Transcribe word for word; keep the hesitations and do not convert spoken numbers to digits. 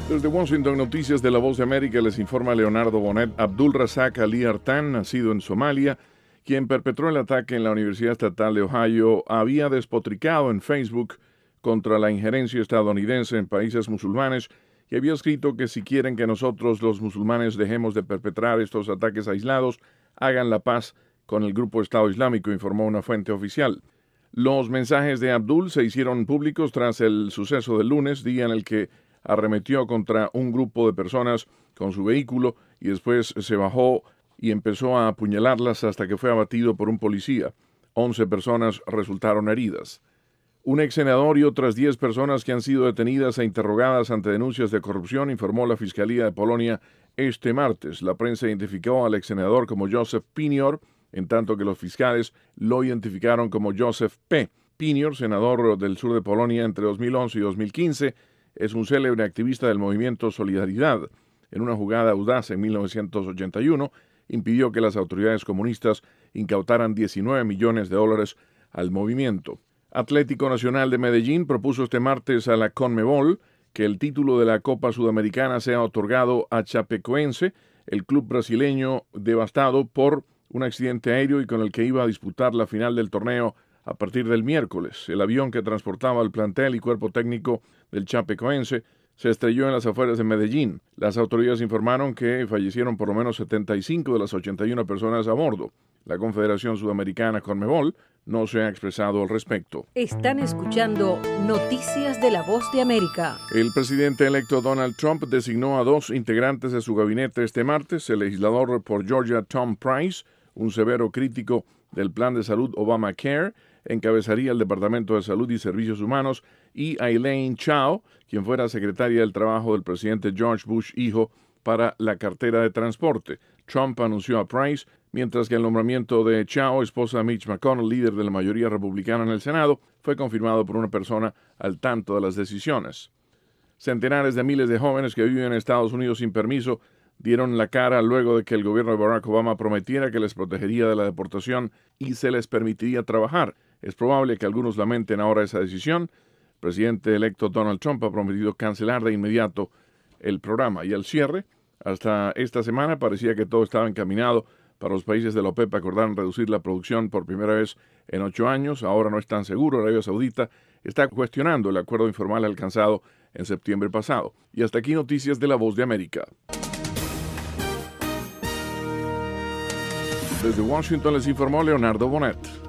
Desde Washington, Noticias de la Voz de América, les informa Leonardo Bonet. Abdul Razak Ali Artan, nacido en Somalia, quien perpetró el ataque en la Universidad Estatal de Ohio, había despotricado en Facebook contra la injerencia estadounidense en países musulmanes y había escrito que si quieren que nosotros los musulmanes dejemos de perpetrar estos ataques aislados, hagan la paz con el grupo Estado Islámico, informó una fuente oficial. Los mensajes de Abdul se hicieron públicos tras el suceso del lunes, día en el que arremetió contra un grupo de personas con su vehículo y después se bajó y empezó a apuñalarlas hasta que fue abatido por un policía. Once personas resultaron heridas. Un ex senador y otras diez personas que han sido detenidas e interrogadas ante denuncias de corrupción, informó la Fiscalía de Polonia este martes. La prensa identificó al ex senador como Joseph Pinior, en tanto que los fiscales lo identificaron como Joseph P. Pinior, senador del sur de Polonia entre dos mil once y dos mil quince, es un célebre activista del movimiento Solidaridad. En una jugada audaz en mil novecientos ochenta y uno, impidió que las autoridades comunistas incautaran diecinueve millones de dólares al movimiento. Atlético Nacional de Medellín propuso este martes a la CONMEBOL que el título de la Copa Sudamericana sea otorgado a Chapecoense, el club brasileño devastado por un accidente aéreo y con el que iba a disputar la final del torneo a partir del miércoles. El avión que transportaba al plantel y cuerpo técnico del Chapecoense se estrelló en las afueras de Medellín. Las autoridades informaron que fallecieron por lo menos setenta y cinco de las ochenta y una personas a bordo. La Confederación Sudamericana CONMEBOL no se ha expresado al respecto. Están escuchando Noticias de la Voz de América. El presidente electo Donald Trump designó a dos integrantes de su gabinete este martes, el legislador por Georgia Tom Price, un severo crítico del plan de salud Obamacare, encabezaría el Departamento de Salud y Servicios Humanos, y a Elaine Chao, quien fuera secretaria del Trabajo del presidente George Bush hijo para la cartera de transporte. Trump anunció a Price, mientras que el nombramiento de Chao, esposa de Mitch McConnell, líder de la mayoría republicana en el Senado, fue confirmado por una persona al tanto de las decisiones. Centenares de miles de jóvenes que viven en Estados Unidos sin permiso dieron la cara luego de que el gobierno de Barack Obama prometiera que les protegería de la deportación y se les permitiría trabajar. Es probable que algunos lamenten ahora esa decisión. El presidente electo Donald Trump ha prometido cancelar de inmediato el programa. Y al cierre, hasta esta semana parecía que todo estaba encaminado para los países de la OPEP acordaron reducir la producción por primera vez en ocho años. Ahora no es tan seguro. Arabia Saudita está cuestionando el acuerdo informal alcanzado en septiembre pasado. Y hasta aquí Noticias de la Voz de América. Desde Washington les informó Leonardo Bonet.